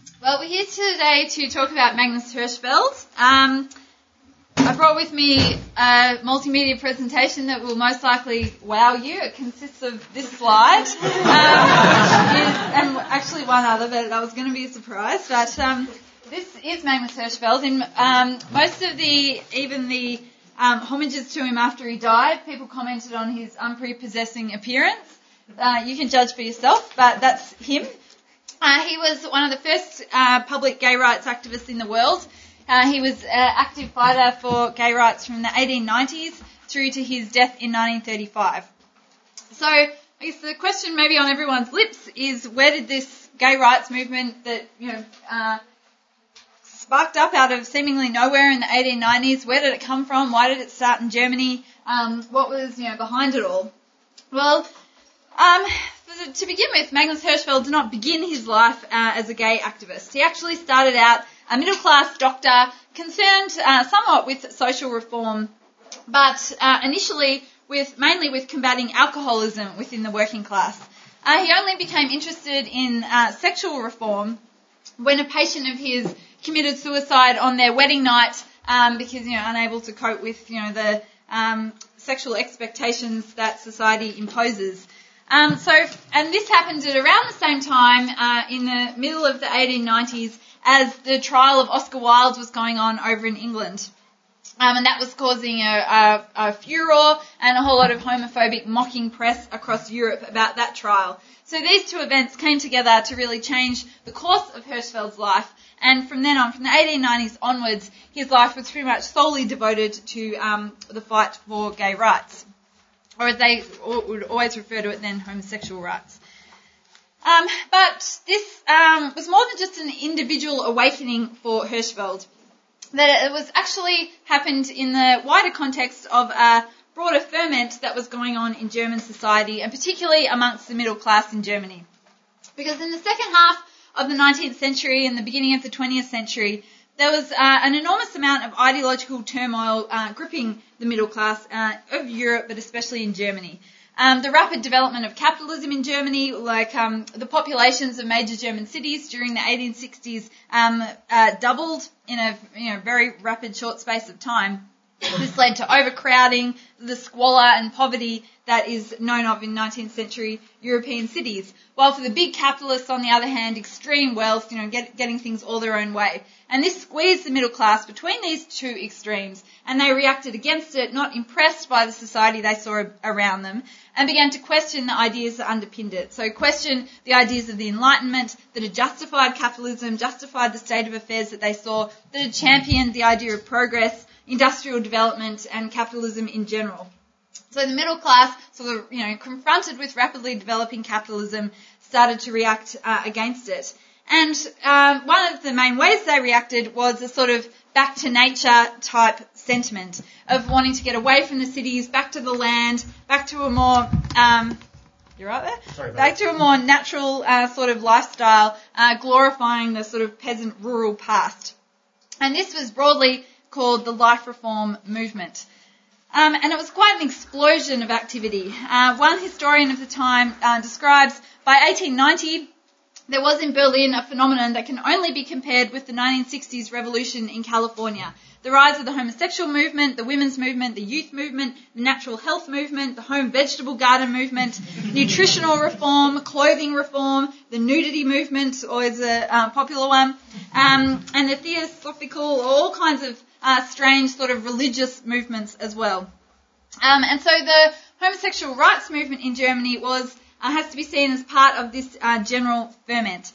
Well, we're here today to talk about Magnus Hirschfeld. I brought with me a multimedia presentation that will most likely wow you. It consists of this slide, and actually one other, but that was going to be a surprise. But this is Magnus Hirschfeld. In most of the homages to him after he died, people commented on his unprepossessing appearance. You can judge for yourself, but that's him. He was one of the first public gay rights activists in the world. He was an active fighter for gay rights from the 1890s through to his death in 1935. So I guess the question maybe on everyone's lips is, where did this gay rights movement that sparked up out of seemingly nowhere in the 1890s, where did it come from? Why did it start in Germany? What was behind it all? Well, to begin with, Magnus Hirschfeld did not begin his life as a gay activist. He actually started out a middle-class doctor concerned somewhat with social reform, but initially mainly with combating alcoholism within the working class. He only became interested in sexual reform when a patient of his committed suicide on their wedding night because unable to cope with the sexual expectations that society imposes. And this happened at around the same time in the middle of the 1890s as the trial of Oscar Wilde was going on over in England. And that was causing a furor and a whole lot of homophobic mocking press across Europe about that trial. So these two events came together to really change the course of Hirschfeld's life. And from then on, from the 1890s onwards, his life was pretty much solely devoted to the fight for gay rights, or as they would always refer to it then, homosexual rights. But this was more than just an individual awakening for Hirschfeld. That it was actually happened in the wider context of a broader ferment that was going on in German society, and particularly amongst the middle class in Germany. Because in the second half of the 19th century and the beginning of the 20th century, there was an enormous amount of ideological turmoil gripping the middle class of Europe, but especially in Germany. The rapid development of capitalism in Germany, like the populations of major German cities during the 1860s doubled in a very rapid short space of time. This led to overcrowding, the squalor and poverty that is known of in 19th century European cities. While for the big capitalists, on the other hand, extreme wealth, getting things all their own way. And this squeezed the middle class between these two extremes, and they reacted against it, not impressed by the society they saw around them, and began to question the ideas that underpinned it. So question the ideas of the Enlightenment that had justified capitalism, justified the state of affairs that they saw, that had championed the idea of progress, industrial development, and capitalism in general. So the middle class, confronted with rapidly developing capitalism, started to react against it. And one of the main ways they reacted was a sort of back to nature type sentiment of wanting to get away from the cities, back to the land, back to a more you're right there? Sorry, back to a more natural sort of lifestyle, glorifying the sort of peasant rural past. And this was broadly called the life reform movement. And it was quite an explosion of activity. One historian of the time describes by 1890 there was in Berlin a phenomenon that can only be compared with the 1960s revolution in California. The rise of the homosexual movement, the women's movement, the youth movement, the natural health movement, the home vegetable garden movement, nutritional reform, clothing reform, the nudity movement, always a popular one, and the theosophical, all kinds of strange sort of religious movements as well. And so the homosexual rights movement in Germany has to be seen as part of this general ferment.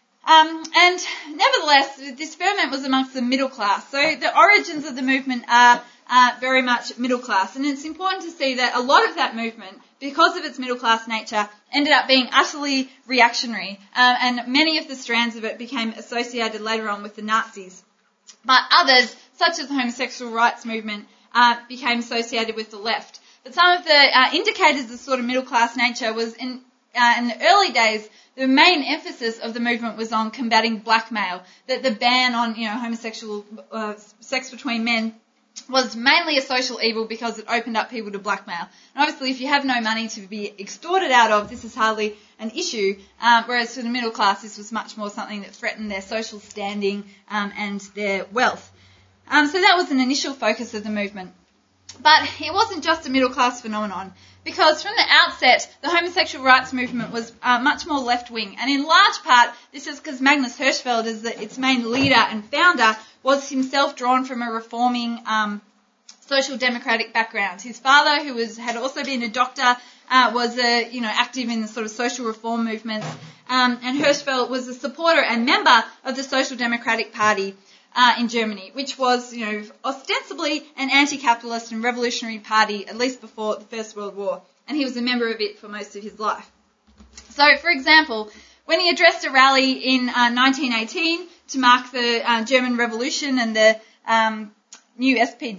And nevertheless, this ferment was amongst the middle class. So the origins of the movement are very much middle class. And it's important to see that a lot of that movement, because of its middle class nature, ended up being utterly reactionary. And many of the strands of it became associated later on with the Nazis. But others, such as the homosexual rights movement, became associated with the left. But some of the indicators of sort of middle class nature was in the early days, the main emphasis of the movement was on combating blackmail, that the ban on homosexual sex between men was mainly a social evil because it opened up people to blackmail. And obviously, if you have no money to be extorted out of, this is hardly an issue, whereas for the middle class, this was much more something that threatened their social standing and their wealth. So that was an initial focus of the movement. But it wasn't just a middle class phenomenon, because from the outset, the homosexual rights movement was much more left-wing. And in large part, this is because Magnus Hirschfeld, as its main leader and founder, was himself drawn from a reforming social democratic background. His father, who had also been a doctor, was active in the sort of social reform movements, and Hirschfeld was a supporter and member of the Social Democratic Party in Germany, which was, ostensibly an anti-capitalist and revolutionary party, at least before the First World War, and he was a member of it for most of his life. So, for example, when he addressed a rally in 1918 to mark the German Revolution and the new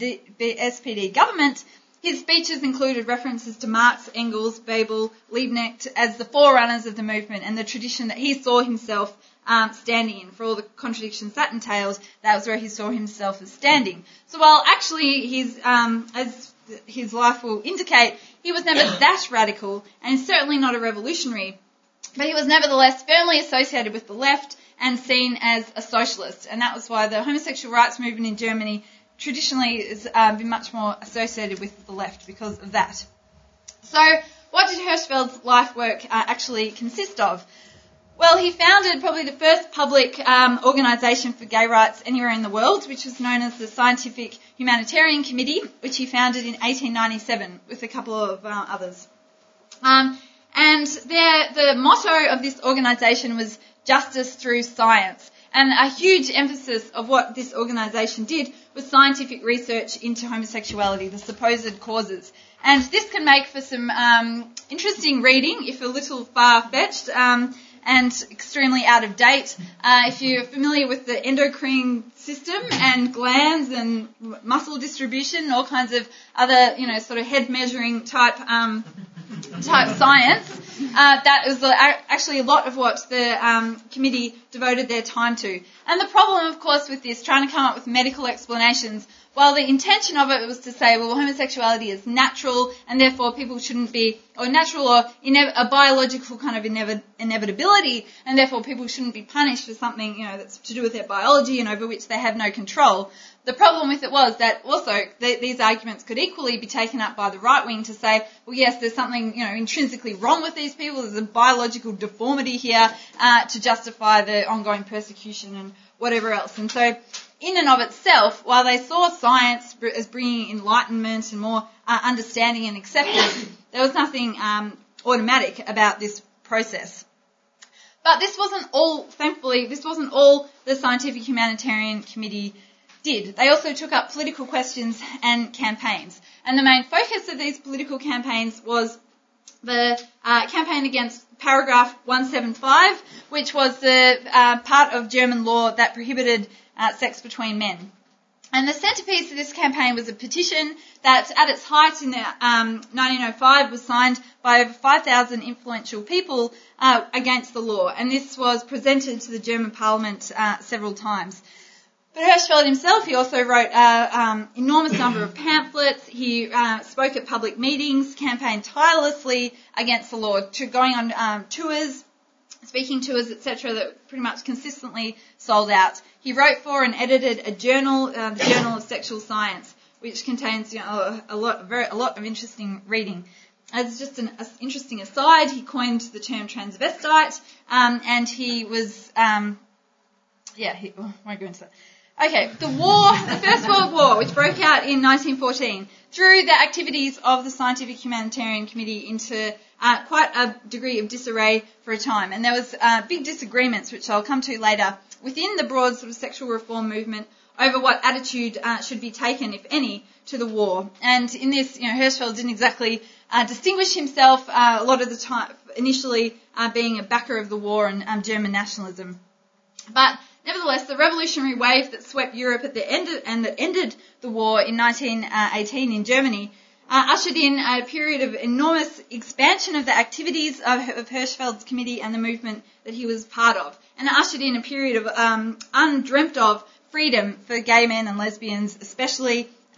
SPD government, his speeches included references to Marx, Engels, Bebel, Liebknecht as the forerunners of the movement and the tradition that he saw himself standing in. For all the contradictions that entailed, that was where he saw himself as standing. So while actually as his life will indicate, he was never that radical and certainly not a revolutionary, but he was nevertheless firmly associated with the left and seen as a socialist. And that was why the homosexual rights movement in Germany traditionally has been much more associated with the left because of that. So what did Hirschfeld's life work actually consist of? Well, he founded probably the first public organisation for gay rights anywhere in the world, which was known as the Scientific Humanitarian Committee, which he founded in 1897 with a couple of others. And the motto of this organisation was justice through science. And a huge emphasis of what this organisation did was scientific research into homosexuality, the supposed causes. And this can make for some interesting reading, if a little far-fetched, and extremely out of date. If you're familiar with the endocrine system and glands and muscle distribution and all kinds of other, sort of head measuring type science, that was actually a lot of what the committee devoted their time to. And the problem, of course, with this, trying to come up with medical explanations, while the intention of it was to say, well, homosexuality is natural and therefore people shouldn't be, or natural or a biological kind of inevitability, and therefore people shouldn't be punished for something, that's to do with their biology and over which they have no control. The problem with it was that also these arguments could equally be taken up by the right wing to say, well, yes, there's something, intrinsically wrong with these people. There's a biological deformity here to justify the ongoing persecution and whatever else. And so in and of itself, while they saw science as bringing enlightenment and more understanding and acceptance, there was nothing automatic about this process. But this wasn't all, thankfully, the Scientific Humanitarian Committee did. They also took up political questions and campaigns. And the main focus of these political campaigns was the campaign against Paragraph 175, which was the part of German law that prohibited sex between men. And the centrepiece of this campaign was a petition that at its height in 1905 was signed by over 5,000 influential people against the law. And this was presented to the German parliament several times. But Hirschfeld himself, he also wrote an enormous number of pamphlets. He spoke at public meetings, campaigned tirelessly against the law, going on tours, speaking tours, etc., that pretty much consistently sold out. He wrote for and edited a journal, the Journal of Sexual Science, which contains a lot of interesting reading. As just an interesting aside, he coined the term transvestite, and he was, I won't go into that. Okay, the First World War, which broke out in 1914, threw the activities of the Scientific Humanitarian Committee into quite a degree of disarray for a time. And there was big disagreements, which I'll come to later, within the broad sort of sexual reform movement over what attitude should be taken, if any, to the war. And in this, Hirschfeld didn't exactly distinguish himself a lot of the time, initially being a backer of the war and German nationalism. But nevertheless, the revolutionary wave that swept Europe at the end and that ended the war in 1918 in Germany ushered in a period of enormous expansion of the activities of Hirschfeld's committee and the movement that he was part of. And it ushered in a period of undreamt of freedom for gay men and lesbians, especially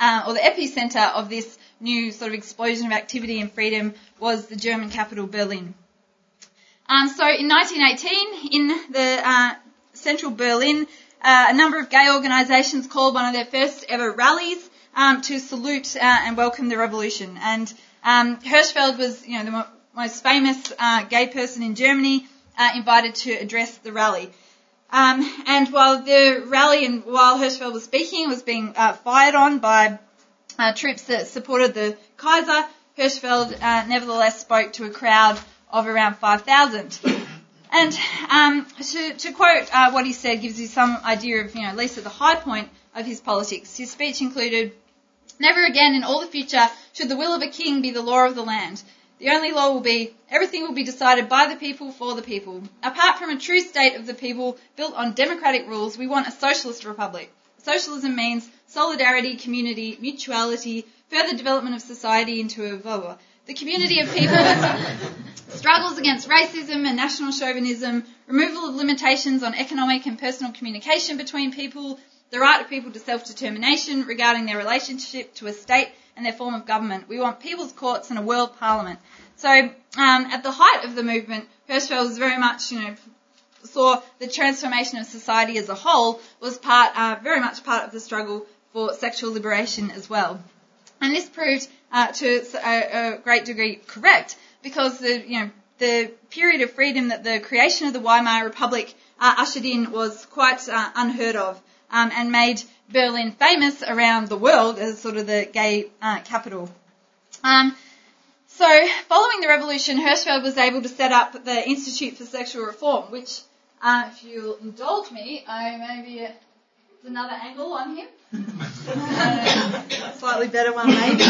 or the epicenter of this new sort of explosion of activity and freedom was the German capital, Berlin. So in 1918, in the central Berlin, a number of gay organisations called one of their first ever rallies to salute and welcome the revolution. And Hirschfeld was, the most famous gay person in Germany, invited to address the rally. And while the rally and while Hirschfeld was speaking was being fired on by troops that supported the Kaiser, Hirschfeld nevertheless spoke to a crowd of around 5,000. And to quote what he said gives you some idea of, at least at the high point of his politics. His speech included, "Never again in all the future should the will of a king be the law of the land. The only law will be, everything will be decided by the people for the people. Apart from a true state of the people built on democratic rules, we want a socialist republic. Socialism means solidarity, community, mutuality, further development of society into a voa. The community of people struggles against racism and national chauvinism, removal of limitations on economic and personal communication between people, the right of people to self-determination regarding their relationship to a state and their form of government. We want people's courts and a world parliament." So at the height of the movement, Hirschfeld was very much, saw the transformation of society as a whole was very much part of the struggle for sexual liberation as well. And this proved to a great degree correct, because the period of freedom that the creation of the Weimar Republic ushered in was quite unheard of, and made Berlin famous around the world as sort of the gay capital. So following the revolution, Hirschfeld was able to set up the Institute for Sexual Reform, which, if you'll indulge me, maybe another angle on him. Slightly better one, maybe.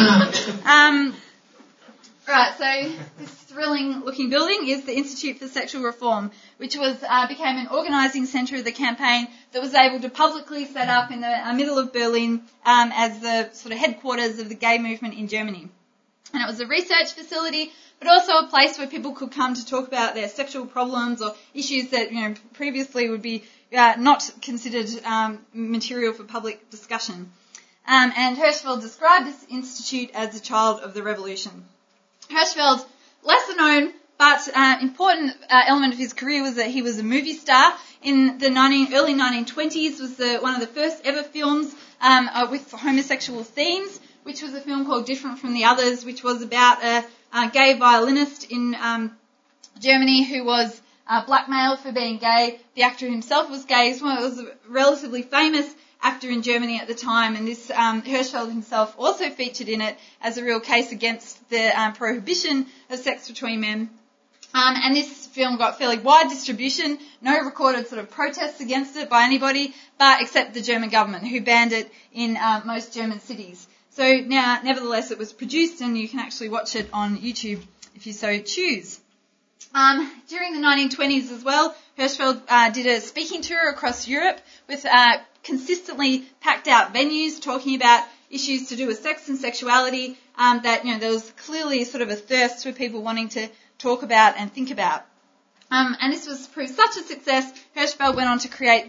Right, so this thrilling-looking building is the Institute for Sexual Reform, which became an organising centre of the campaign that was able to publicly set up in the middle of Berlin as the sort of headquarters of the gay movement in Germany. And it was a research facility, but also a place where people could come to talk about their sexual problems or issues that previously would be not considered material for public discussion. And Hirschfeld described this institute as a child of the revolution. Hirschfeld, lesser known but important element of his career was that he was a movie star. In the early 1920s was one of the first ever films with homosexual themes, which was a film called Different from the Others, which was about a gay violinist in Germany who was blackmailed for being gay. The actor himself was gay. He was a relatively famous actor in Germany at the time, and this Hirschfeld himself also featured in it as a real case against the prohibition of sex between men. And this film got fairly wide distribution, no recorded sort of protests against it by anybody, but except the German government, who banned it in most German cities. So now, nevertheless, it was produced, and you can actually watch it on YouTube if you so choose. During the 1920s as well, Hirschfeld did a speaking tour across Europe with consistently packed out venues talking about issues to do with sex and sexuality, that, there was clearly sort of a thirst for people wanting to talk about and think about. And this was proved such a success, Hirschfeld went on to create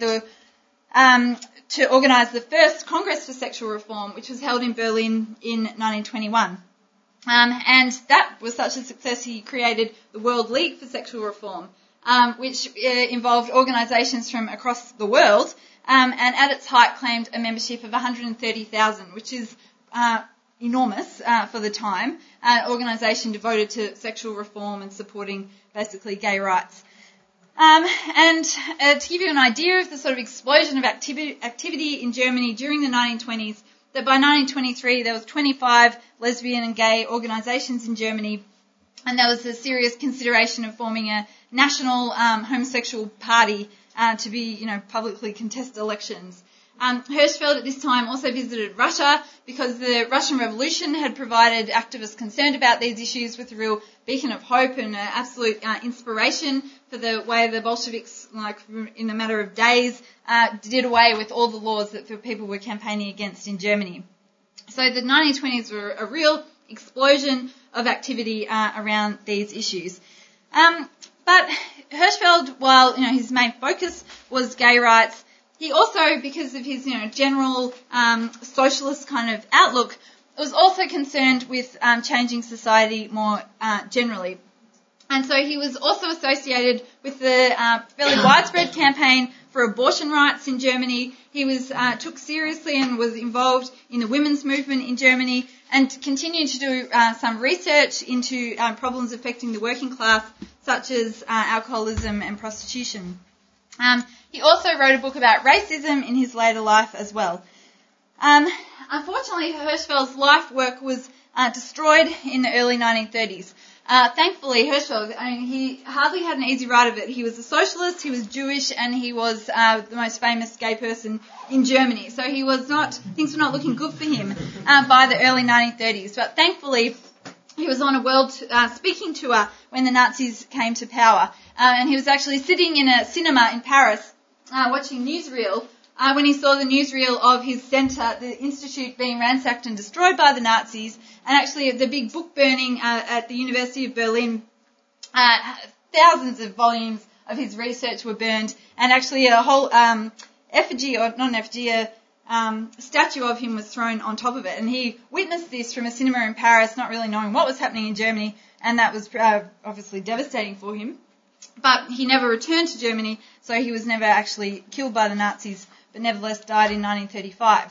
to organise the first Congress for Sexual Reform, which was held in Berlin in 1921. And that was such a success, he created the World League for Sexual Reform, which involved organisations from across the world, and at its height claimed a membership of 130,000, which is enormous for the time, an organisation devoted to sexual reform and supporting basically gay rights. And to give you an idea of the sort of explosion of activity in Germany during the 1920s, that by 1923 there was 25 lesbian and gay organisations in Germany, and there was a serious consideration of forming a national homosexual party to be, publicly contest elections. Hirschfeld at this time also visited Russia because the Russian Revolution had provided activists concerned about these issues with a real beacon of hope and absolute inspiration for the way the Bolsheviks, in a matter of days, did away with all the laws that people were campaigning against in Germany. So the 1920s were a real explosion of activity around these issues. But Hirschfeld, while his main focus was gay rights, he also, because of his, general socialist kind of outlook, was also concerned with changing society more generally. And so he was also associated with the fairly widespread campaign for abortion rights in Germany. He was took seriously and was involved in the women's movement in Germany and continued to do some research into problems affecting the working class, such as alcoholism and prostitution. He also wrote a book about racism in his later life as well. Unfortunately, Hirschfeld's life work was destroyed in the early 1930s. Thankfully, Hirschfeld, he hardly had an easy ride of it. He was a socialist, he was Jewish, and he was the most famous gay person in Germany. So things were not looking good for him by the early 1930s. But thankfully, he was on a world speaking tour when the Nazis came to power. And he was actually sitting in a cinema in Paris watching newsreel when he saw the newsreel of his centre, the institute, being ransacked and destroyed by the Nazis, and actually the big book burning at the University of Berlin. Thousands of volumes of his research were burned, and actually a whole effigy, or not an effigy, a statue of him was thrown on top of it. And he witnessed this from a cinema in Paris, not really knowing what was happening in Germany, and that was obviously devastating for him. But he never returned to Germany, so he was never actually killed by the Nazis, but nevertheless died in 1935.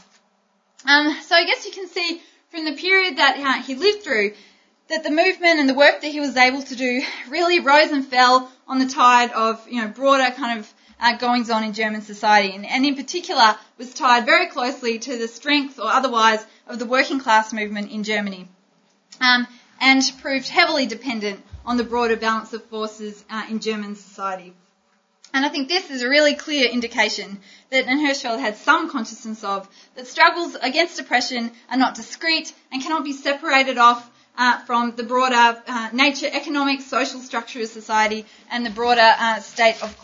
So I guess you can see from the period that he lived through that the movement and the work that he was able to do really rose and fell on the tide of, broader kind of goings on in German society, and in particular was tied very closely to the strength or otherwise of the working class movement in Germany, and proved heavily dependent on the broader balance of forces in German society. And I think this is a really clear indication that Hirschfeld had some consciousness of that struggles against oppression are not discrete and cannot be separated off from the broader nature, economic, social structure of society and the broader state of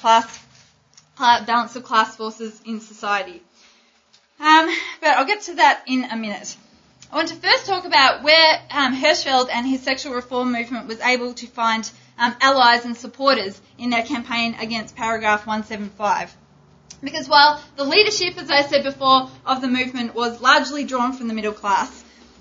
balance of class forces in society. But I'll get to that in a minute. I want to first talk about where Hirschfeld and his sexual reform movement was able to find allies and supporters in their campaign against paragraph 175. Because while the leadership, as I said before, of the movement was largely drawn from the middle class,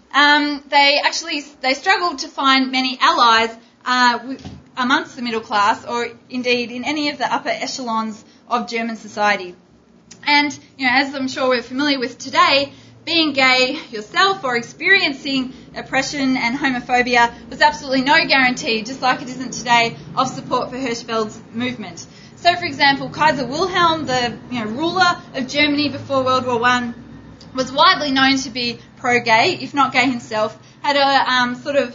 they struggled to find many allies amongst the middle class, or indeed in any of the upper echelons of German society. And, as I'm sure we're familiar with today, being gay yourself or experiencing oppression and homophobia was absolutely no guarantee, just like it isn't today, of support for Hirschfeld's movement. So, for example, Kaiser Wilhelm, the ruler of Germany before World War I, was widely known to be pro-gay, if not gay himself, had a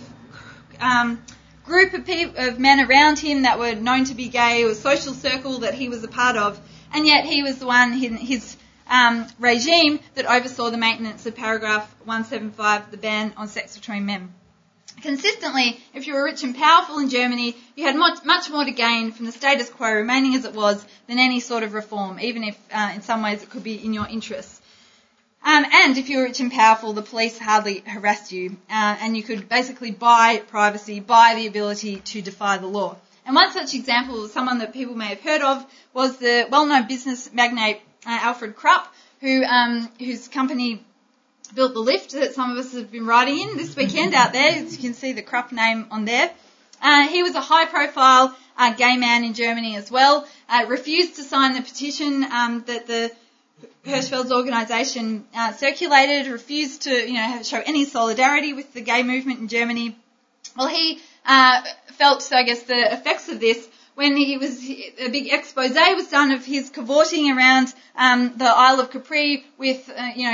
group of men around him that were known to be gay, or a social circle that he was a part of, and yet he was the one, his regime that oversaw the maintenance of paragraph 175, the ban on sex between men. Consistently, if you were rich and powerful in Germany, you had much more to gain from the status quo remaining as it was than any sort of reform, even if in some ways it could be in your interests. And if you were rich and powerful, the police hardly harassed you, and you could basically buy privacy, buy the ability to defy the law. And one such example, someone that people may have heard of, was the well-known business magnate Alfred Krupp, whose company built the lift that some of us have been riding in this weekend out there. As you can see the Krupp name on there. He was a high-profile gay man in Germany as well. Refused to sign the petition that the Hirschfeld's organisation circulated. Refused to show any solidarity with the gay movement in Germany. Well, he felt, I guess, the effects of this when a big expose was done of his cavorting around the Isle of Capri with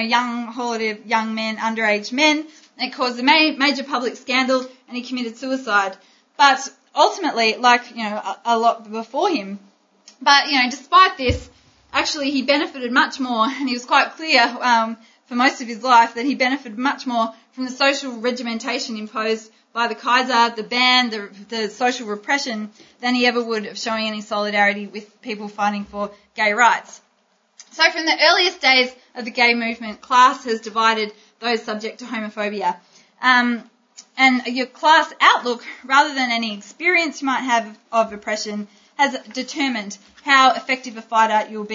young men, underage men. It caused a major public scandal, and he committed suicide. But ultimately, a lot before him, despite this, actually he benefited much more, and he was quite clear for most of his life that he benefited much more from the social regimentation imposed by the Kaiser, the ban, the social repression, than he ever would of showing any solidarity with people fighting for gay rights. So from the earliest days of the gay movement, class has divided those subject to homophobia. And your class outlook, rather than any experience you might have of oppression, has determined how effective a fighter you'll be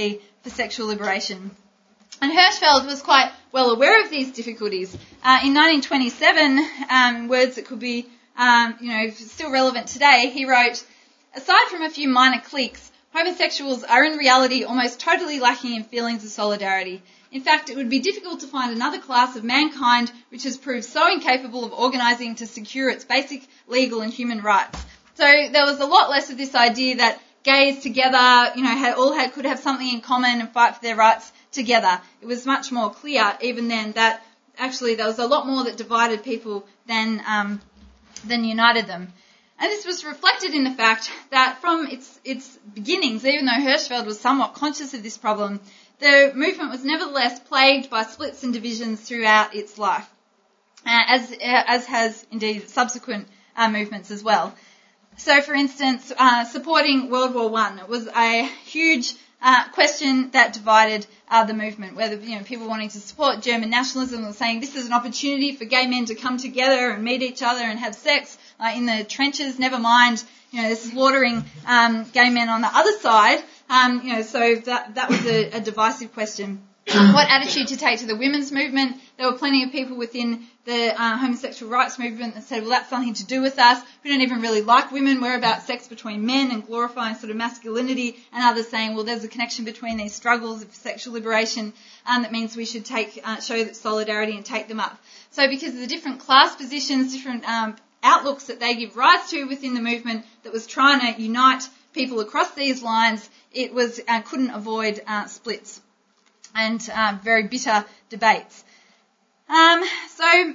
for sexual liberation. And Hirschfeld was quite well aware of these difficulties. In 1927, words that could be, still relevant today, he wrote, "Aside from a few minor cliques, homosexuals are in reality almost totally lacking in feelings of solidarity. In fact, it would be difficult to find another class of mankind which has proved so incapable of organising to secure its basic legal and human rights." So there was a lot less of this idea that gays together, could have something in common and fight for their rights together. It was much more clear even then that actually there was a lot more that divided people than united them. And this was reflected in the fact that from its beginnings, even though Hirschfeld was somewhat conscious of this problem, the movement was nevertheless plagued by splits and divisions throughout its life, as has indeed subsequent movements as well. So, for instance, supporting World War I was a huge question that divided the movement, whether people wanting to support German nationalism or saying this is an opportunity for gay men to come together and meet each other and have sex in the trenches, never mind slaughtering gay men on the other side. So that was a divisive question. What attitude to take to the women's movement? There were plenty of people within the homosexual rights movement that said, well, that's something to do with us. We don't even really like women. We're about sex between men and glorifying sort of masculinity. And others saying, well, there's a connection between these struggles of sexual liberation that means we should show that solidarity and take them up. So because of the different class positions, different outlooks that they give rise to within the movement that was trying to unite people across these lines, it was couldn't avoid splits and very bitter debates. All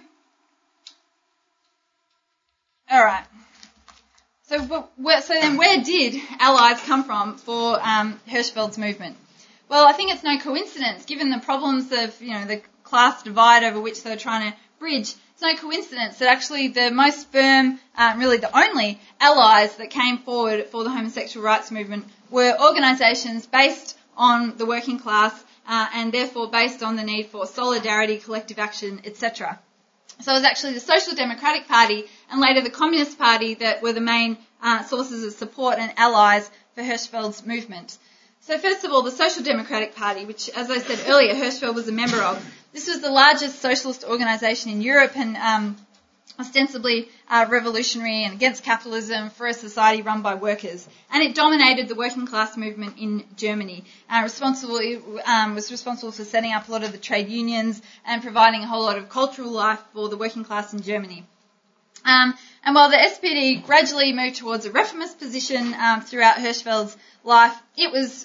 right. So then where did allies come from for Hirschfeld's movement? Well, I think it's no coincidence, given the problems of, the class divide over which they were trying to bridge, it's no coincidence that actually the most firm, really the only allies that came forward for the homosexual rights movement were organisations based on the working class and therefore based on the need for solidarity, collective action, etc. So it was actually the Social Democratic Party and later the Communist Party that were the main sources of support and allies for Hirschfeld's movement. So first of all, the Social Democratic Party, which, as I said earlier, Hirschfeld was a member of, this was the largest socialist organisation in Europe and ostensibly revolutionary and against capitalism for a society run by workers. And it dominated the working class movement in Germany. It was responsible for setting up a lot of the trade unions and providing a whole lot of cultural life for the working class in Germany. And while the SPD gradually moved towards a reformist position throughout Hirschfeld's life, it was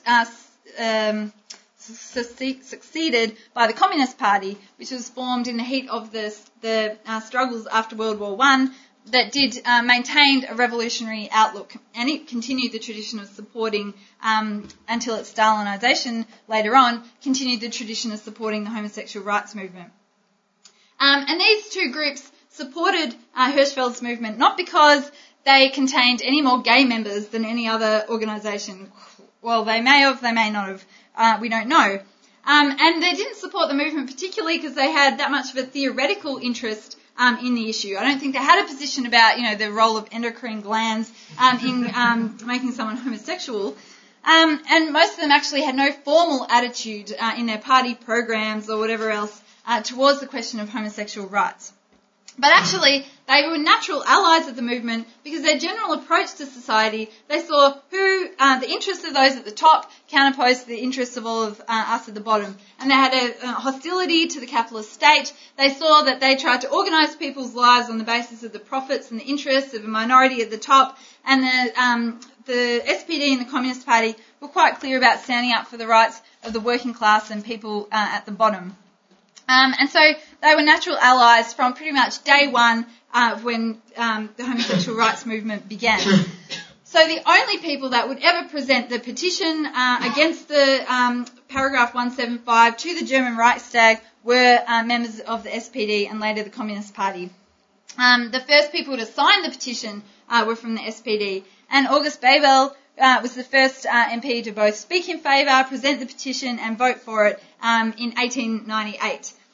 succeeded by the Communist Party, which was formed in the heat of the struggles after World War I, that did maintain a revolutionary outlook, and it continued the tradition of supporting, until its Stalinisation later on, continued the tradition of supporting the homosexual rights movement. And these two groups supported Hirschfeld's movement not because they contained any more gay members than any other organisation. Well, they may have, they may not have. We don't know. And they didn't support the movement particularly because they had that much of a theoretical interest in the issue. I don't think they had a position about, the role of endocrine glands in making someone homosexual. And most of them actually had no formal attitude in their party programs or whatever else towards the question of homosexual rights. But actually, they were natural allies of the movement because their general approach to society, they saw the interests of those at the top counterposed to the interests of all of us at the bottom. And they had a hostility to the capitalist state. They saw that they tried to organise people's lives on the basis of the profits and the interests of a minority at the top. And the SPD and the Communist Party were quite clear about standing up for the rights of the working class and people at the bottom. And so they were natural allies from pretty much day one when the homosexual rights movement began. So the only people that would ever present the petition against the paragraph 175 to the German Reichstag were members of the SPD and later the Communist Party. The first people to sign the petition were from the SPD, and August Bebel was the first MP to both speak in favour, present the petition and vote for it in 1898.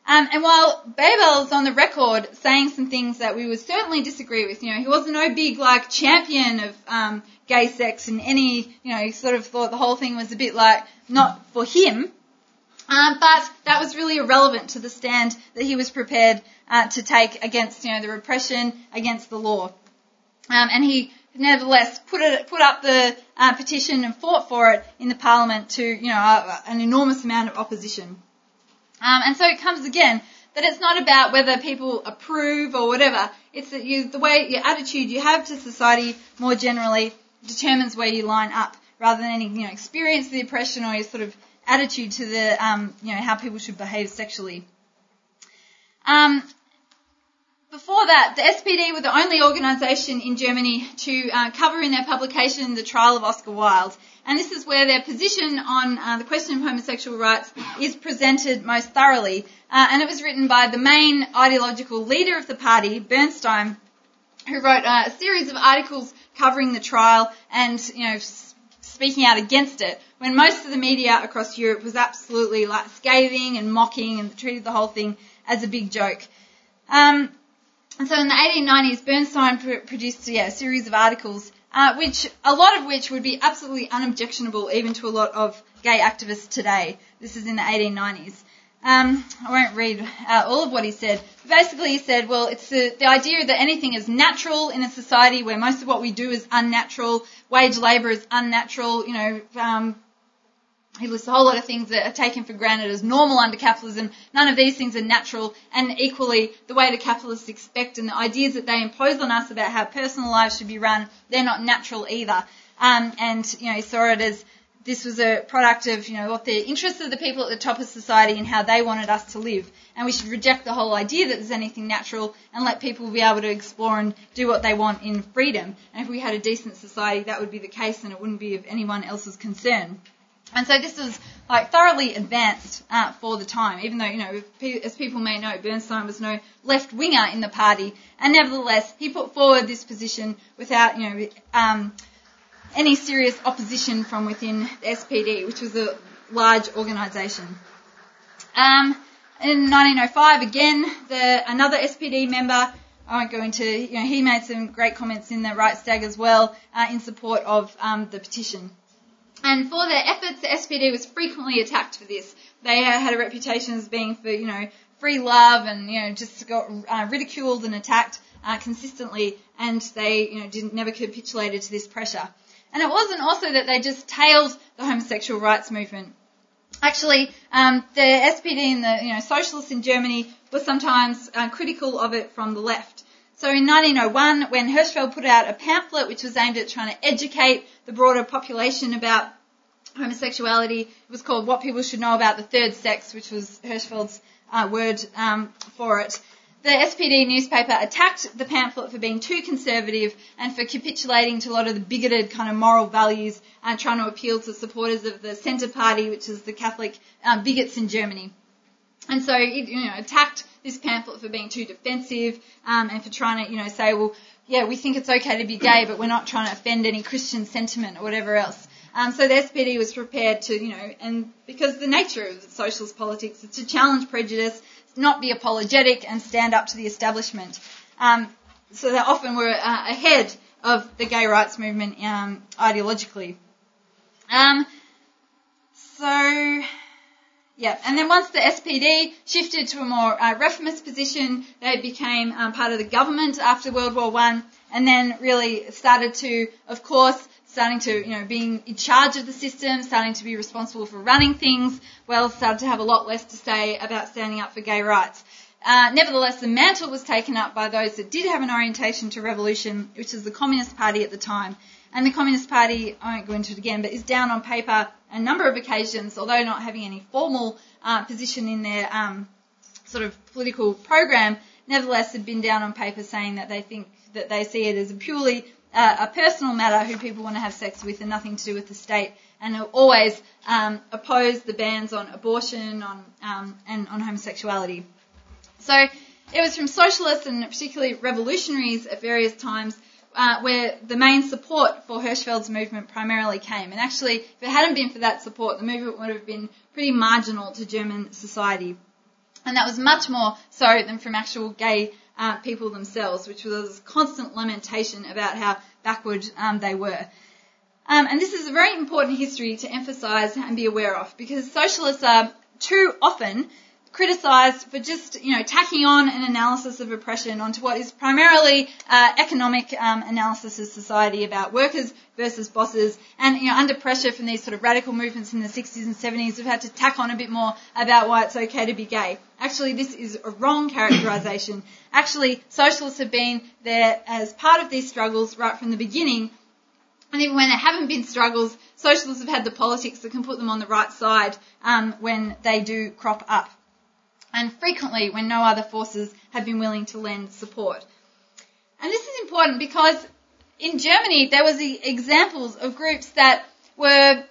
And while Bebel is on the record saying some things that we would certainly disagree with, he wasn't no big, champion of gay sex in any, he sort of thought the whole thing was a bit not for him. But that was really irrelevant to the stand that he was prepared to take against, the repression, against the law. And he nevertheless put up the petition and fought for it in the Parliament to, an enormous amount of opposition. And so it comes again that it's not about whether people approve or whatever. It's that the way your attitude you have to society more generally determines where you line up, rather than any experience of the oppression or your sort of attitude to the how people should behave sexually. Before that, the SPD were the only organisation in Germany to cover in their publication the trial of Oscar Wilde. And this is where their position on the question of homosexual rights is presented most thoroughly. And it was written by the main ideological leader of the party, Bernstein, who wrote a series of articles covering the trial and, speaking out against it, when most of the media across Europe was absolutely scathing and mocking and treated the whole thing as a big joke. And so in the 1890s, Bernstein produced a series of articles, a lot of which would be absolutely unobjectionable even to a lot of gay activists today. This is in the 1890s. I won't read all of what he said. Basically, he said, well, it's the idea that anything is natural in a society where most of what we do is unnatural. Wage labour is unnatural. He lists a whole lot of things that are taken for granted as normal under capitalism. None of these things are natural, and equally, the way the capitalists expect and the ideas that they impose on us about how personal lives should be run, they're not natural either. He saw it as this was a product of, what the interests of the people at the top of society and how they wanted us to live. And we should reject the whole idea that there's anything natural and let people be able to explore and do what they want in freedom. And if we had a decent society, that would be the case and it wouldn't be of anyone else's concern. And so this was thoroughly advanced for the time, even though, as people may know, Bernstein was no left-winger in the party. And nevertheless, he put forward this position without, any serious opposition from within the SPD, which was a large organisation. In 1905, again, another SPD member, I won't go into, he made some great comments in the Reichstag as well in support of the petition. And for their efforts, the SPD was frequently attacked for this. They had a reputation as being for, free love and, just got ridiculed and attacked consistently, and they, never capitulated to this pressure. And it wasn't also that they just tailed the homosexual rights movement. Actually, the SPD and the, socialists in Germany were sometimes critical of it from the left. So in 1901, when Hirschfeld put out a pamphlet which was aimed at trying to educate the broader population about homosexuality, it was called What People Should Know About the Third Sex, which was Hirschfeld's word for it. The SPD newspaper attacked the pamphlet for being too conservative and for capitulating to a lot of the bigoted kind of moral values and trying to appeal to supporters of the Centre Party, which is the Catholic bigots in Germany. And so it, attacked this pamphlet for being too defensive and for trying to, say, well, yeah, we think it's okay to be gay, but we're not trying to offend any Christian sentiment or whatever else. So the SPD was prepared to, and because the nature of socialist politics is to challenge prejudice, not be apologetic and stand up to the establishment. So they often were ahead of the gay rights movement ideologically. And then once the SPD shifted to a more reformist position, they became part of the government after World War I, and then really started to, of course, being in charge of the system, starting to be responsible for running things, started to have a lot less to say about standing up for gay rights. Nevertheless, the mantle was taken up by those that did have an orientation to revolution, which is the Communist Party at the time. And the Communist Party, I won't go into it again, but is down on paper a number of occasions, although not having any formal position in their sort of political program, nevertheless have been down on paper saying that they see it as a purely a personal matter who people want to have sex with and nothing to do with the state, and have always opposed the bans on abortion and on homosexuality. So it was from socialists and particularly revolutionaries at various times where the main support for Hirschfeld's movement primarily came. And actually, if it hadn't been for that support, the movement would have been pretty marginal to German society. And that was much more so than from actual gay people themselves, which was a constant lamentation about how backward they were. And this is a very important history to emphasise and be aware of, because socialists are too often criticised for just, tacking on an analysis of oppression onto what is primarily economic analysis of society about workers versus bosses. And, under pressure from these sort of radical movements in the 60s and 70s, we've had to tack on a bit more about why it's okay to be gay. Actually, this is a wrong characterisation. Actually, socialists have been there as part of these struggles right from the beginning. And even when there haven't been struggles, socialists have had the politics that can put them on the right side when they do crop up, and frequently when no other forces have been willing to lend support. And this is important because in Germany there was the examples of groups that were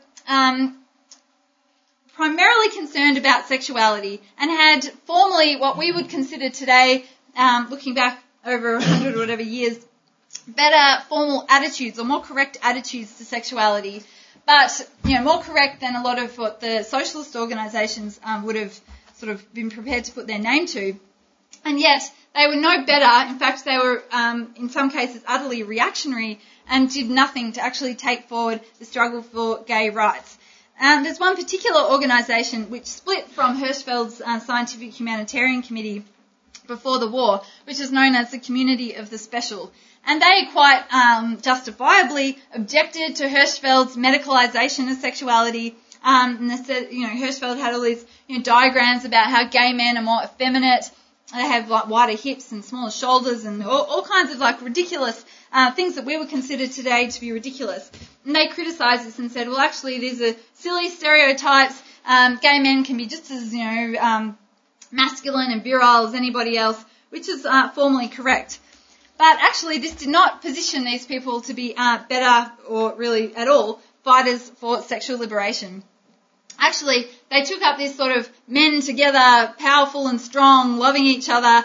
primarily concerned about sexuality and had formerly what we would consider today, looking back over 100 or whatever years, better formal attitudes or more correct attitudes to sexuality, but more correct than a lot of what the socialist organisations would have sort of been prepared to put their name to. And yet they were no better. In fact, they were in some cases utterly reactionary and did nothing to actually take forward the struggle for gay rights. There's one particular organisation which split from Hirschfeld's Scientific Humanitarian Committee before the war, which is known as the Community of the Special. And they quite justifiably objected to Hirschfeld's medicalisation of sexuality. And they said, Hirschfeld had all these diagrams about how gay men are more effeminate. They have like wider hips and smaller shoulders and all kinds of like ridiculous things that we would consider today to be ridiculous. And they criticised this and said, well, actually, these are silly stereotypes. Gay men can be just as masculine and virile as anybody else, which is formally correct. But actually, this did not position these people to be better or really at all fighters for sexual liberation. Actually, they took up this sort of men together, powerful and strong, loving each other,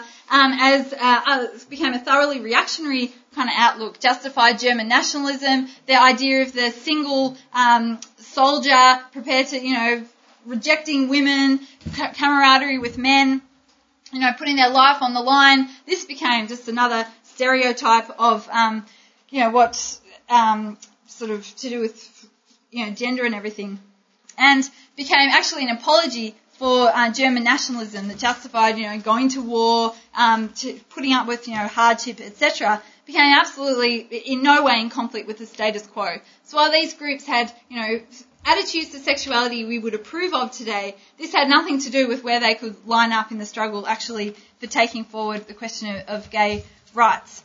as became a thoroughly reactionary kind of outlook, justified German nationalism, the idea of the single soldier prepared to, rejecting women, camaraderie with men, putting their life on the line. This became just another stereotype of, what sort of to do with, gender and everything, and became actually an apology for German nationalism that justified, going to war, putting up with, hardship, etc., became absolutely in no way in conflict with the status quo. So while these groups had, attitudes to sexuality we would approve of today, this had nothing to do with where they could line up in the struggle actually for taking forward the question of gay rights.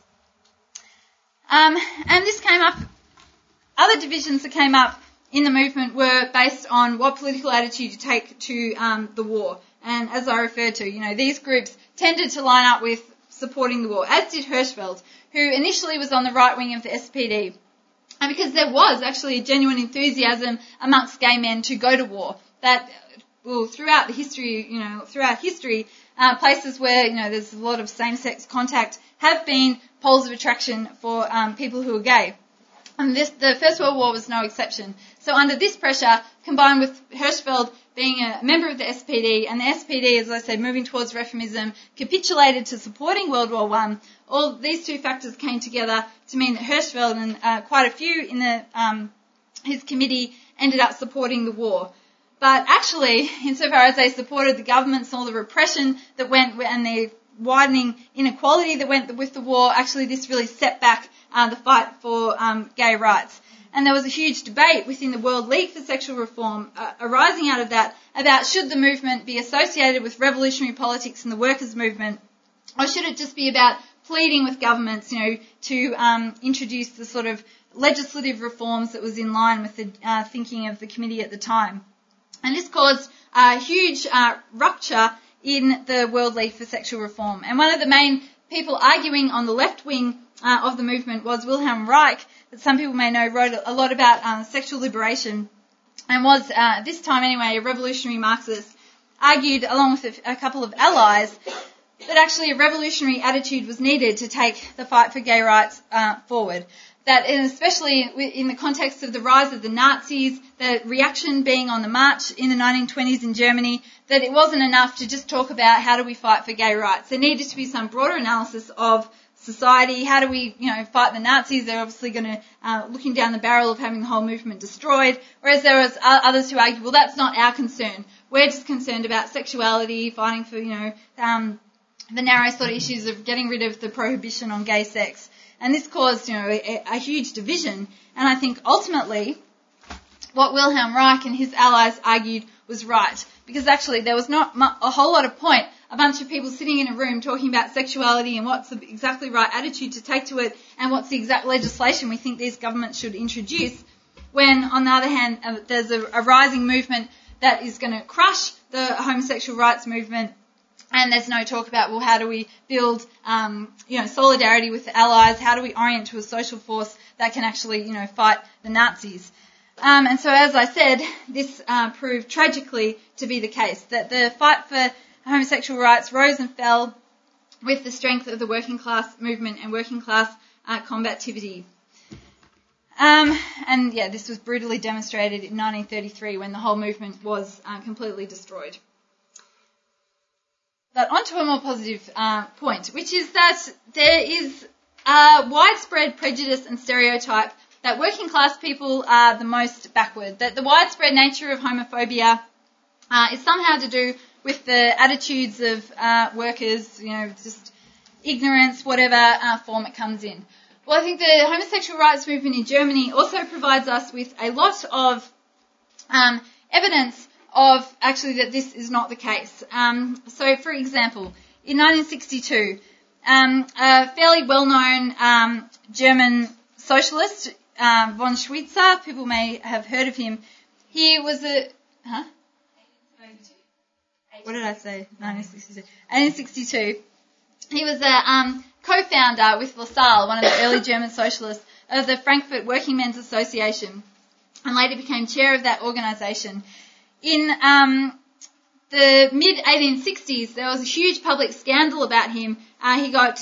And this came up, other divisions that came up in the movement were based on what political attitude you take to the war. And as I referred to, these groups tended to line up with supporting the war, as did Hirschfeld, who initially was on the right wing of the SPD. And because there was actually a genuine enthusiasm amongst gay men to go to war, that throughout history, places where, there's a lot of same-sex contact have been poles of attraction for people who are gay. And the First World War was no exception. So under this pressure, combined with Hirschfeld being a member of the SPD, and the SPD, as I said, moving towards reformism, capitulated to supporting World War I, all these two factors came together to mean that Hirschfeld and quite a few in his committee ended up supporting the war. But actually, insofar as they supported the governments and all the repression that went, and the widening inequality that went with the war, actually this really set back the fight for gay rights. And there was a huge debate within the World League for Sexual Reform arising out of that about should the movement be associated with revolutionary politics and the workers' movement, or should it just be about pleading with governments, to introduce the sort of legislative reforms that was in line with the thinking of the committee at the time. And this caused a huge rupture in the World League for Sexual Reform. And one of the main people arguing on the left wing of the movement was Wilhelm Reich, that some people may know wrote a lot about sexual liberation, and was, at this time anyway, a revolutionary Marxist, argued along with a couple of allies that actually a revolutionary attitude was needed to take the fight for gay rights forward. that, and especially in the context of the rise of the Nazis, the reaction being on the march in the 1920s in Germany, that it wasn't enough to just talk about how do we fight for gay rights. There needed to be some broader analysis of society. How do we, fight the Nazis? They're obviously going to looking down the barrel of having the whole movement destroyed. Whereas there was others who argue, well, that's not our concern. We're just concerned about sexuality, fighting for, the narrow sort of issues of getting rid of the prohibition on gay sex. And this caused, a huge division. And I think ultimately what Wilhelm Reich and his allies argued was right. Because actually there was not a whole lot of point. A bunch of people sitting in a room talking about sexuality and what's the exactly right attitude to take to it and what's the exact legislation we think these governments should introduce, when on the other hand there's a rising movement that is going to crush the homosexual rights movement, and there's no talk about, well, how do we build solidarity with the allies, how do we orient to a social force that can actually fight the Nazis. And so as I said, this proved tragically to be the case, that the fight for homosexual rights rose and fell with the strength of the working class movement and working class combativity. This was brutally demonstrated in 1933 when the whole movement was completely destroyed. But on to a more positive point, which is that there is widespread prejudice and stereotype that working class people are the most backward, that the widespread nature of homophobia is somehow to do with the attitudes of workers, just ignorance, whatever form it comes in. Well, I think the homosexual rights movement in Germany also provides us with a lot of evidence of actually that this is not the case. So, for example, in 1962, a fairly well-known German socialist, von Schweitzer, people may have heard of him, he was what did I say? 1962. 1862. He was a co-founder with Lassalle, one of the early German socialists, of the Frankfurt Working Men's Association, and later became chair of that organisation. In the mid-1860s, there was a huge public scandal about him. He got,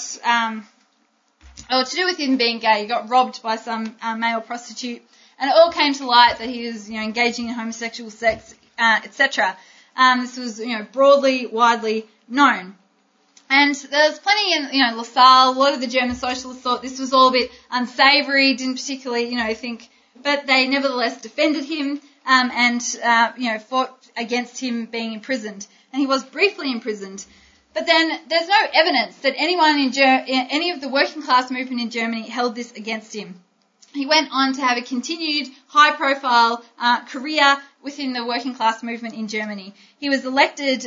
to do with him being gay, he got robbed by some male prostitute, and it all came to light that he was, engaging in homosexual sex, etc. This was, broadly, widely known. And there's plenty in, Lassalle, a lot of the German socialists thought this was all a bit unsavoury, didn't particularly, think, but they nevertheless defended him, and fought against him being imprisoned. And he was briefly imprisoned. But then there's no evidence that anyone in any of the working class movement in Germany held this against him. He went on to have a continued high-profile career within the working class movement in Germany. He was elected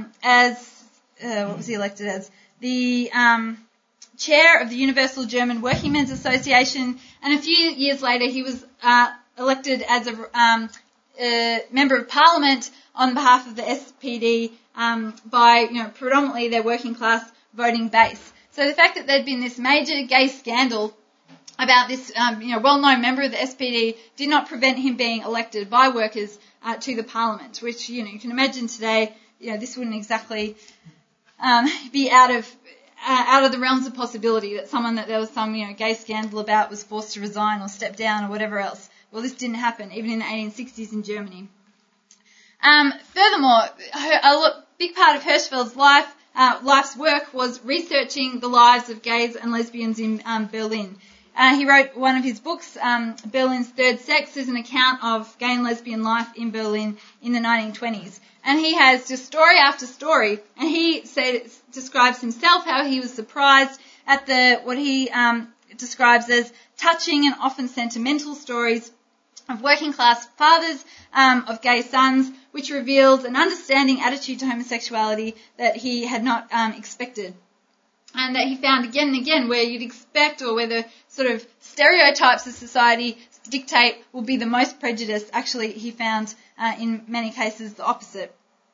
the chair of the Universal German Working Men's Association, and a few years later he was elected as a member of Parliament on behalf of the SPD by predominantly their working class voting base. So the fact that there'd been this major gay scandal about this well-known member of the SPD did not prevent him being elected by workers to the Parliament, which you can imagine today this wouldn't exactly be out of the realms of possibility that someone that there was some gay scandal about was forced to resign or step down or whatever else. Well, this didn't happen even in the 1860s in Germany. Furthermore, a big part of Hirschfeld's life's work was researching the lives of gays and lesbians in Berlin. He wrote one of his books, Berlin's Third Sex, is an account of gay and lesbian life in Berlin in the 1920s. And he has just story after story, and he describes himself how he was surprised at what he describes as touching and often sentimental stories of working class fathers of gay sons, which reveals an understanding attitude to homosexuality that he had not expected. And that he found again and again where you'd expect, or where the sort of stereotypes of society dictate will be the most prejudiced, actually he found in many cases the opposite.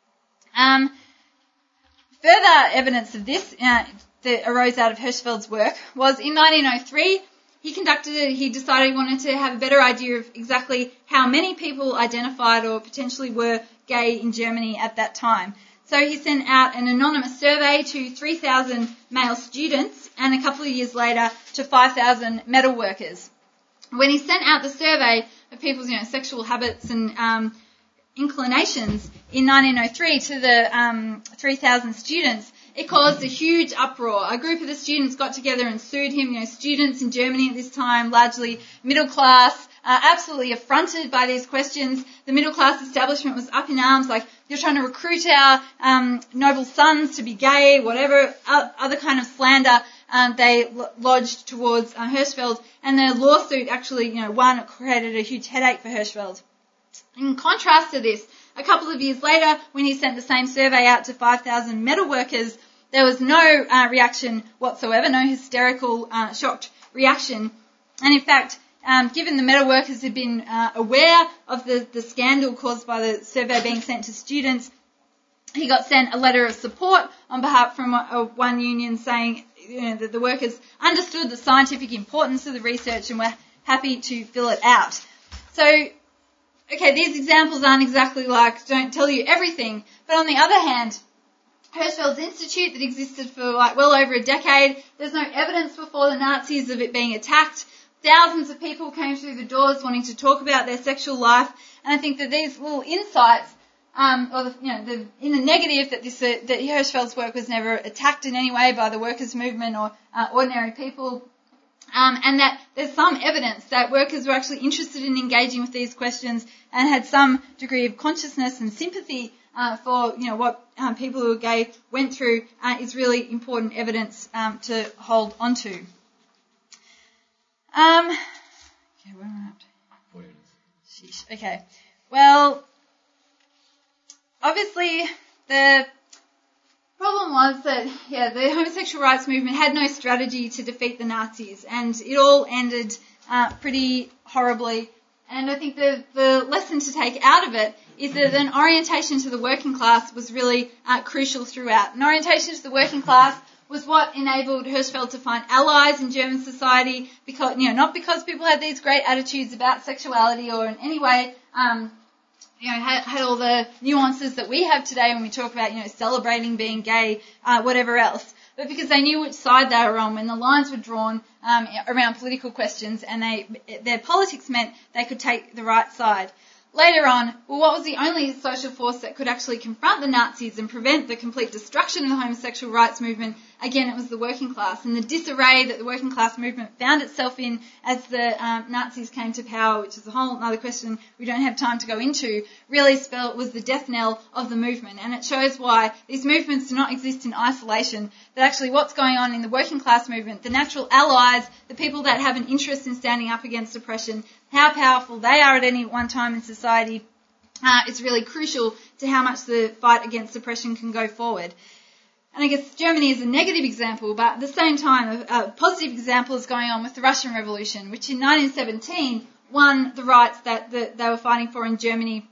Further evidence of this that arose out of Hirschfeld's work was in 1903 he decided he wanted to have a better idea of exactly how many people identified or potentially were gay in Germany at that time. So he sent out an anonymous survey to 3,000 male students and a couple of years later to 5,000 metal workers. When he sent out the survey of people's, sexual habits and inclinations in 1903 to the 3,000 students, it caused a huge uproar. A group of the students got together and sued him. Students in Germany at this time, largely middle class, absolutely affronted by these questions. The middle class establishment was up in arms, like, you're trying to recruit our noble sons to be gay, whatever other kind of slander they lodged towards Hirschfeld. And the lawsuit actually, won. It created a huge headache for Hirschfeld. In contrast to this, a couple of years later, when he sent the same survey out to 5,000 metal workers, there was no reaction whatsoever, no hysterical, shocked reaction. And in fact, given the metal workers had been aware of the scandal caused by the survey being sent to students, he got sent a letter of support on behalf from one union saying that the workers understood the scientific importance of the research and were happy to fill it out. So, okay, these examples aren't exactly like, don't tell you everything, but on the other hand, Hirschfeld's Institute that existed for well over a decade, there's no evidence before the Nazis of it being attacked. Thousands of people came through the doors wanting to talk about their sexual life, and I think that these little insights, in the negative, that Hirschfeld's work was never attacked in any way by the workers' movement or ordinary people, and that there's some evidence that workers were actually interested in engaging with these questions and had some degree of consciousness and sympathy for what people who are gay went through is really important evidence to hold on to. Okay, where am I at? 4 minutes. Sheesh. Okay. Well, obviously the problem was that, the homosexual rights movement had no strategy to defeat the Nazis, and it all ended pretty horribly. And I think the lesson to take out of it is that an orientation to the working class was really crucial throughout. An orientation to the working class was what enabled Hirschfeld to find allies in German society, because, not because people had these great attitudes about sexuality or in any way, had all the nuances that we have today when we talk about, celebrating being gay, whatever else, but because they knew which side they were on when the lines were drawn around political questions, and their politics meant they could take the right side. Later on, what was the only social force that could actually confront the Nazis and prevent the complete destruction of the homosexual rights movement? Again, it was the working class, and the disarray that the working class movement found itself in as the Nazis came to power, which is a whole other question we don't have time to go into, really was the death knell of the movement. And it shows why these movements do not exist in isolation, that actually what's going on in the working class movement, the natural allies, the people that have an interest in standing up against oppression, how powerful they are at any one time in society, is really crucial to how much the fight against oppression can go forward. And I guess Germany is a negative example, but at the same time, a positive example is going on with the Russian Revolution, which in 1917 won the rights that they were fighting for in Germany,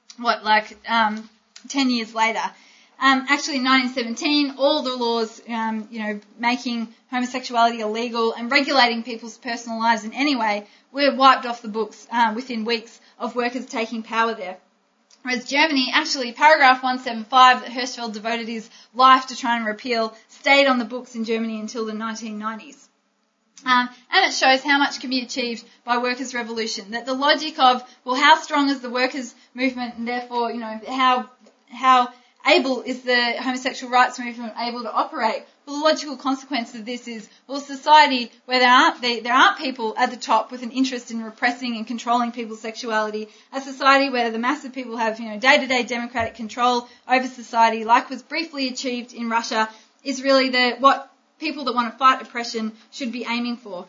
10 years later. Actually, in 1917, all the laws, making homosexuality illegal and regulating people's personal lives in any way were wiped off the books within weeks of workers taking power there. Whereas Germany, actually, paragraph 175 that Hirschfeld devoted his life to trying to repeal stayed on the books in Germany until the 1990s. And it shows how much can be achieved by workers' revolution. That the logic of, well, how strong is the workers' movement, and therefore, how able is the homosexual rights movement able to operate? Well, the logical consequence of this is, well, society where there aren't people at the top with an interest in repressing and controlling people's sexuality, a society where the mass of people have, day-to-day democratic control over society, like was briefly achieved in Russia, is really what people that want to fight oppression should be aiming for.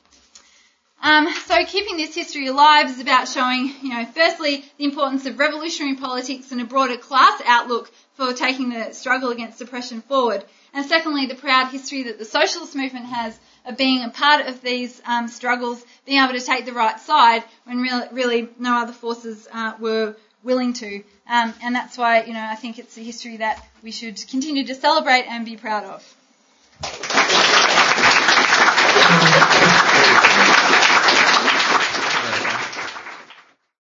So keeping this history alive is about showing, firstly, the importance of revolutionary politics and a broader class outlook for taking the struggle against oppression forward. And secondly, the proud history that the socialist movement has of being a part of these struggles, being able to take the right side when really no other forces were willing to. And that's why, I think it's a history that we should continue to celebrate and be proud of.